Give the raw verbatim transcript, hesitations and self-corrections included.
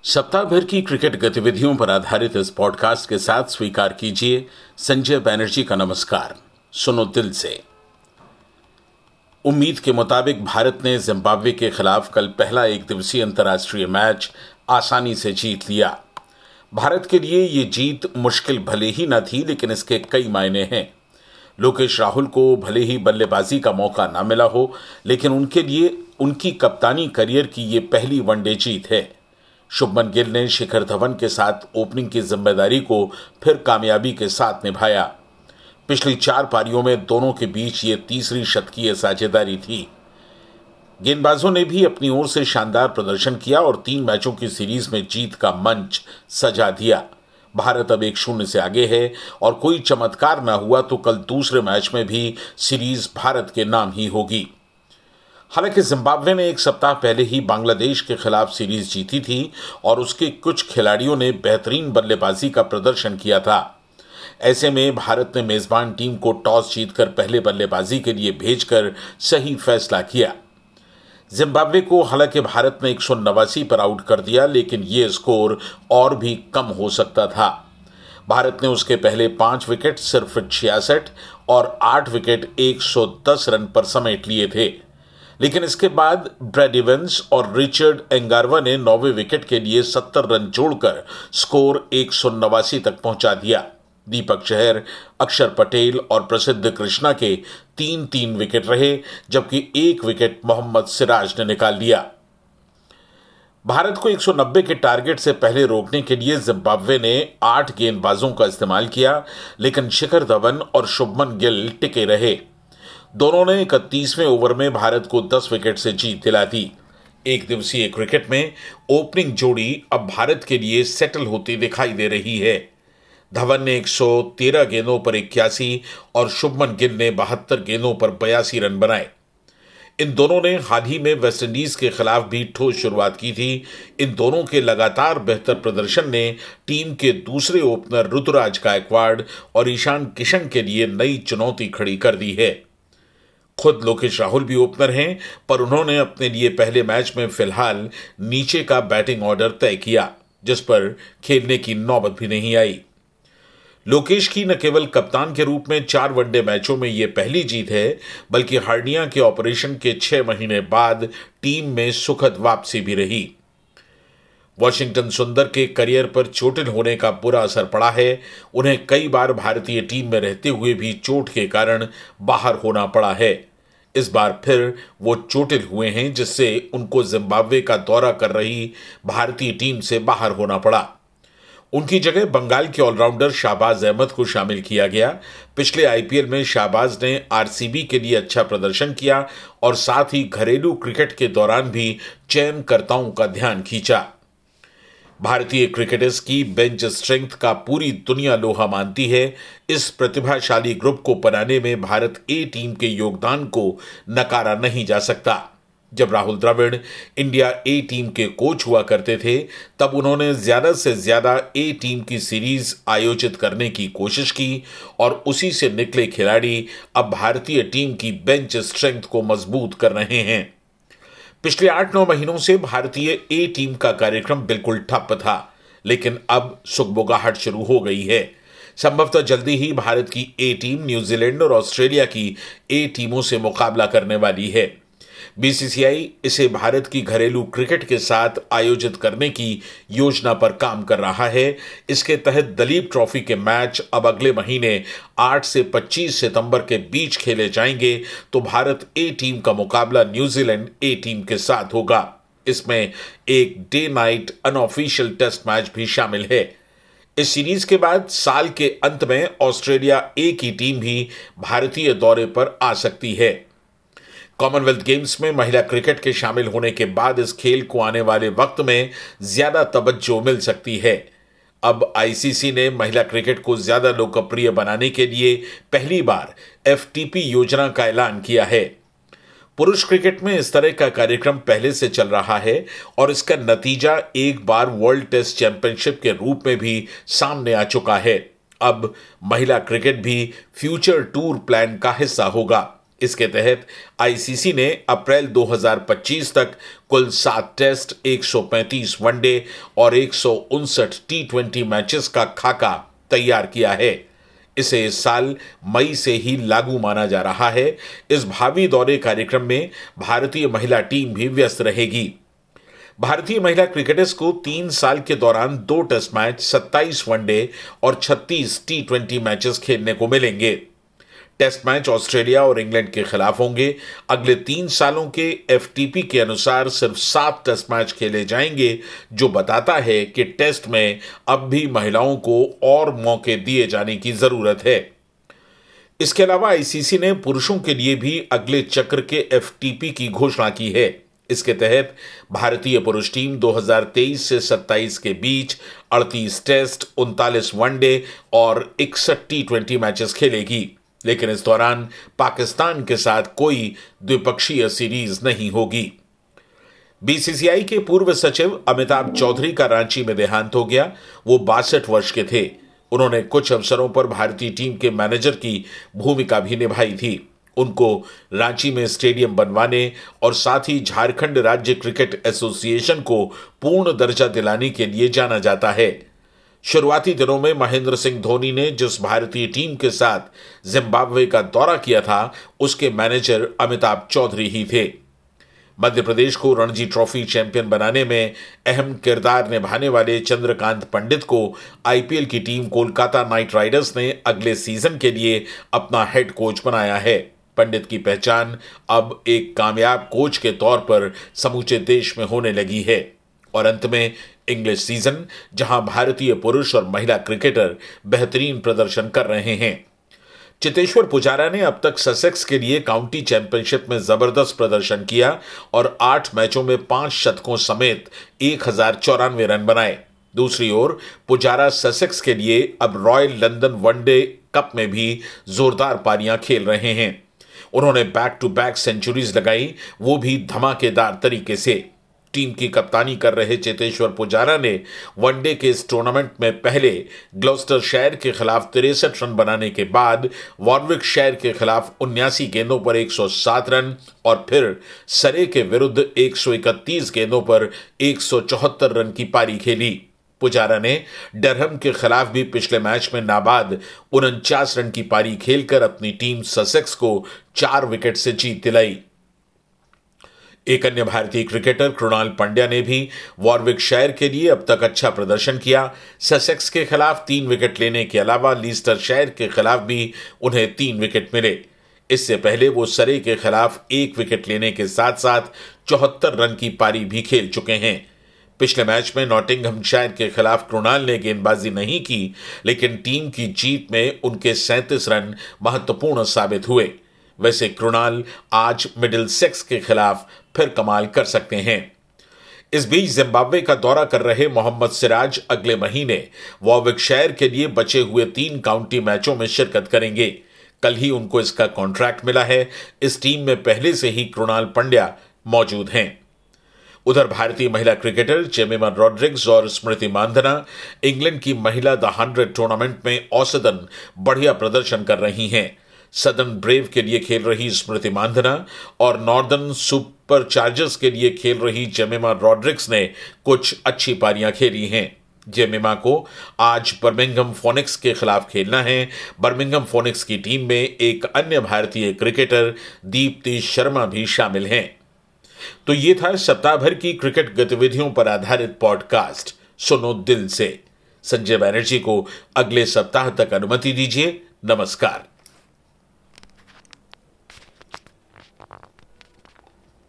सप्ताह भर की क्रिकेट गतिविधियों पर आधारित इस पॉडकास्ट के साथ स्वीकार कीजिए संजय बैनर्जी का नमस्कार। सुनो दिल से। उम्मीद के मुताबिक भारत ने जिम्बाब्वे के खिलाफ कल पहला एक दिवसीय अंतर्राष्ट्रीय मैच आसानी से जीत लिया। भारत के लिए ये जीत मुश्किल भले ही न थी, लेकिन इसके कई मायने हैं। लोकेश राहुल को भले ही बल्लेबाजी का मौका ना मिला हो, लेकिन उनके लिए उनकी कप्तानी करियर की ये पहली वनडे जीत है। शुभमन गिल ने शिखर धवन के साथ ओपनिंग की जिम्मेदारी को फिर कामयाबी के साथ निभाया। पिछली चार पारियों में दोनों के बीच ये तीसरी शतकीय साझेदारी थी। गेंदबाजों ने भी अपनी ओर से शानदार प्रदर्शन किया और तीन मैचों की सीरीज में जीत का मंच सजा दिया। भारत अब एक शून्य से आगे है और कोई चमत्कार न हुआ तो कल दूसरे मैच में भी सीरीज भारत के नाम ही होगी। हालांकि जिम्बाब्वे ने एक सप्ताह पहले ही बांग्लादेश के खिलाफ सीरीज जीती थी और उसके कुछ खिलाड़ियों ने बेहतरीन बल्लेबाजी का प्रदर्शन किया था। ऐसे में भारत ने मेजबान टीम को टॉस जीतकर पहले बल्लेबाजी के लिए भेजकर सही फैसला किया। जिम्बाब्वे को हालांकि भारत ने एक सौ नवासी पर आउट कर दिया, लेकिन ये स्कोर और भी कम हो सकता था। भारत ने उसके पहले पांच विकेट सिर्फ छियासठ और आठ विकेट एक सौ दस रन पर समेट लिए थे, लेकिन इसके बाद ब्रैड इवेंस और रिचर्ड एंगारवा ने नौवे विकेट के लिए सत्तर रन जोड़कर स्कोर एक सौ नवासी तक पहुंचा दिया। दीपक चहर, अक्षर पटेल और प्रसिद्ध कृष्णा के तीन तीन विकेट रहे, जबकि एक विकेट मोहम्मद सिराज ने निकाल लिया। भारत को एक सौ नब्बे के टारगेट से पहले रोकने के लिए जिम्बाब्वे ने आठ गेंदबाजों का इस्तेमाल किया, लेकिन शिखर धवन और शुभमन गिल टिके रहे। दोनों ने इकतीसवें ओवर में भारत को दस विकेट से जीत दिला दी। एक दिवसीय क्रिकेट में ओपनिंग जोड़ी अब भारत के लिए सेटल होती दिखाई दे रही है। धवन ने एक सौ तेरह गेंदों पर इक्यासी और शुभमन गिल ने बहत्तर गेंदों पर बयासी रन बनाए। इन दोनों ने हाल ही में वेस्टइंडीज के खिलाफ भी ठोस शुरुआत की थी। इन दोनों के लगातार बेहतर प्रदर्शन ने टीम के दूसरे ओपनर ऋतुराज गायकवाड़ और ईशान किशन के लिए नई चुनौती खड़ी कर दी है। खुद लोकेश राहुल भी ओपनर हैं, पर उन्होंने अपने लिए पहले मैच में फिलहाल नीचे का बैटिंग ऑर्डर तय किया, जिस पर खेलने की नौबत भी नहीं आई। लोकेश की न केवल कप्तान के रूप में चार वनडे मैचों में यह पहली जीत है, बल्कि हार्निया के ऑपरेशन के छह महीने बाद टीम में सुखद वापसी भी रही। वॉशिंगटन सुंदर के करियर पर चोटिल होने का बुरा असर पड़ा है। उन्हें कई बार भारतीय टीम में रहते हुए भी चोट के कारण बाहर होना पड़ा है। इस बार फिर वो चोटिल हुए हैं, जिससे उनको जिम्बाब्वे का दौरा कर रही भारतीय टीम से बाहर होना पड़ा। उनकी जगह बंगाल के ऑलराउंडर शाहबाज अहमद को शामिल किया गया। पिछले आईपीएल में शाहबाज ने आरसीबी के लिए अच्छा प्रदर्शन किया और साथ ही घरेलू क्रिकेट के दौरान भी चयनकर्ताओं का ध्यान खींचा। भारतीय क्रिकेटर्स की बेंच स्ट्रेंथ का पूरी दुनिया लोहा मानती है। इस प्रतिभाशाली ग्रुप को बनाने में भारत ए टीम के योगदान को नकारा नहीं जा सकता। जब Rahul Dravid India A team के कोच हुआ करते थे, तब उन्होंने ज्यादा से ज्यादा ए टीम की सीरीज आयोजित करने की कोशिश की और उसी से निकले खिलाड़ी अब भारतीय टीम की बेंच स्ट्रेंथ को मजबूत कर रहे हैं। पिछले आठ नौ महीनों से भारतीय ए टीम का कार्यक्रम बिल्कुल ठप था, लेकिन अब सुगबुगाहट शुरू हो गई है। संभवतः जल्दी ही भारत की ए टीम न्यूजीलैंड और ऑस्ट्रेलिया की ए टीमों से मुकाबला करने वाली है। बीसीसीआई इसे भारत की घरेलू क्रिकेट के साथ आयोजित करने की योजना पर काम कर रहा है। इसके तहत दलीप ट्रॉफी के मैच अब अगले महीने आठ से पच्चीस सितंबर के बीच खेले जाएंगे, तो भारत ए टीम का मुकाबला न्यूजीलैंड ए टीम के साथ होगा। इसमें एक day night unofficial test match भी शामिल है। इस सीरीज के बाद साल के अंत में ऑस्ट्रेलिया ए की टीम भी भारतीय दौरे पर आ सकती है। कॉमनवेल्थ गेम्स में महिला क्रिकेट के शामिल होने के बाद इस खेल को आने वाले वक्त में ज्यादा तवज्जो मिल सकती है। अब आईसीसी ने महिला क्रिकेट को ज्यादा लोकप्रिय बनाने के लिए पहली बार एफटीपी योजना का ऐलान किया है। पुरुष क्रिकेट में इस तरह का कार्यक्रम पहले से चल रहा है और इसका नतीजा एक बार वर्ल्ड टेस्ट चैंपियनशिप के रूप में भी सामने आ चुका है। अब महिला क्रिकेट भी फ्यूचर टूर प्लान का हिस्सा होगा। इसके तहत आईसीसी ने अप्रैल दो हज़ार पच्चीस तक कुल सात टेस्ट, एक सौ पैंतीस वनडे और एक सौ उनसठ टी ट्वेंटी मैचेस का खाका तैयार किया है। इसे इस साल मई से ही लागू माना जा रहा है। इस भावी दौरे कार्यक्रम में भारतीय महिला टीम भी व्यस्त रहेगी। भारतीय महिला क्रिकेटर्स को तीन साल के दौरान दो टेस्ट मैच, सत्ताईस वनडे और छत्तीस टी ट्वेंटी मैचेस खेलने को मिलेंगे। टेस्ट मैच ऑस्ट्रेलिया और इंग्लैंड के खिलाफ होंगे। अगले तीन सालों के एफटीपी के अनुसार सिर्फ सात टेस्ट मैच खेले जाएंगे, जो बताता है कि टेस्ट में अब भी महिलाओं को और मौके दिए जाने की जरूरत है। इसके अलावा आईसीसी ने पुरुषों के लिए भी अगले चक्र के एफटीपी की घोषणा की है। इसके तहत भारतीय पुरुष टीम दो हज़ार तेईस से सत्ताईस के बीच अड़तीस टेस्ट, उनतालीस वनडे और इकसठ टी ट्वेंटी मैचेस खेलेगी, लेकिन इस दौरान पाकिस्तान के साथ कोई द्विपक्षीय सीरीज नहीं होगी। बीसीसीआई के पूर्व सचिव अमिताभ चौधरी का रांची में देहांत हो गया। वो बासठ वर्ष के थे। उन्होंने कुछ अवसरों पर भारतीय टीम के मैनेजर की भूमिका भी निभाई थी। उनको रांची में स्टेडियम बनवाने और साथ ही झारखंड राज्य क्रिकेट एसोसिएशन को पूर्ण दर्जा दिलाने के लिए जाना जाता है। शुरुआती दिनों में महेंद्र सिंह धोनी ने जिस भारतीय टीम के साथ जिम्बाब्वे का दौरा किया था, उसके मैनेजर अमिताभ चौधरी ही थे। मध्य प्रदेश को रणजी ट्रॉफी चैंपियन बनाने में अहम किरदार निभाने वाले चंद्रकांत पंडित को आईपीएल की टीम कोलकाता नाइट राइडर्स ने अगले सीजन के लिए अपना हेड कोच बनाया है। पंडित की पहचान अब एक कामयाब कोच के तौर पर समूचे देश में होने लगी है। और अंत में इंग्लिश सीजन, जहां भारतीय पुरुष और महिला क्रिकेटर बेहतरीन प्रदर्शन कर रहे हैं। चेतेश्वर पुजारा ने अब तक ससेक्स के लिए काउंटी चैंपियनशिप में जबरदस्त प्रदर्शन किया और आठ मैचों में पांच शतकों समेत एक हजार चौरानवे रन बनाए। दूसरी ओर पुजारा ससेक्स के लिए अब रॉयल लंदन वनडे कप में भी जोरदार पारियां खेल रहे हैं। उन्होंने बैक टू बैक सेंचुरीज लगाई, वो भी धमाकेदार तरीके से। टीम की कप्तानी कर रहे चेतेश्वर पुजारा ने वनडे के इस टूर्नामेंट में पहले ग्लॉस्टरशायर के खिलाफ तिरसठ रन बनाने के बाद वॉर्विकशायर के खिलाफ उन्यासी गेंदों पर एक सौ सात रन और फिर सरे के विरुद्ध एक सौ इकतीस गेंदों पर एक सौ चौहत्तर रन की पारी खेली। पुजारा ने डरहम के खिलाफ भी पिछले मैच में नाबाद उनचास रन की पारी खेलकर अपनी टीम ससेक्स को चार विकेट से जीत दिलाई। एक अन्य भारतीय क्रिकेटर कृणाल पंड्या ने भी वॉर्विकशायर के लिए अब तक अच्छा प्रदर्शन किया। ससेक्स के खिलाफ तीन विकेट लेने के अलावा लीस्टरशायर के खिलाफ भी उन्हें तीन विकेट मिले। इससे पहले वो सरे के खिलाफ एक विकेट लेने के साथ साथ चौहत्तर रन की पारी भी खेल चुके हैं। पिछले मैच में नॉटिंघमशायर के खिलाफ कृणाल ने गेंदबाजी नहीं की, लेकिन टीम की जीत में उनके सैंतीस रन महत्वपूर्ण साबित हुए। वैसे कृणाल आज मिडिलसेक्स के खिलाफ फिर कमाल कर सकते हैं। इस बीच जिम्बाब्वे का दौरा कर रहे मोहम्मद सिराज अगले महीने वॉर्विकशायर के लिए बचे हुए तीन काउंटी मैचों में शिरकत करेंगे। कल ही उनको इसका कॉन्ट्रैक्ट मिला है। इस टीम में पहले से ही कृणाल पंड्या मौजूद हैं। उधर भारतीय महिला क्रिकेटर जेमिमा रॉड्रिग्स और स्मृति मांधना इंग्लैंड की महिला द हंड्रेड टूर्नामेंट में औसतन बढ़िया प्रदर्शन कर रही हैं। सदर्न ब्रेव के लिए खेल रही स्मृति मांधना और नॉर्दर्न सुपर चार्जर्स के लिए खेल रही जेमिमा रॉड्रिग्स ने कुछ अच्छी पारियां खेली हैं। जेमिमा को आज बर्मिंघम फोनिक्स के खिलाफ खेलना है। बर्मिंघम फोनिक्स की टीम में एक अन्य भारतीय क्रिकेटर दीप्ति शर्मा भी शामिल हैं। तो ये था सप्ताह भर की क्रिकेट गतिविधियों पर आधारित पॉडकास्ट सुनो दिल से। संजय बैनर्जी को अगले सप्ताह तक अनुमति दीजिए। नमस्कार।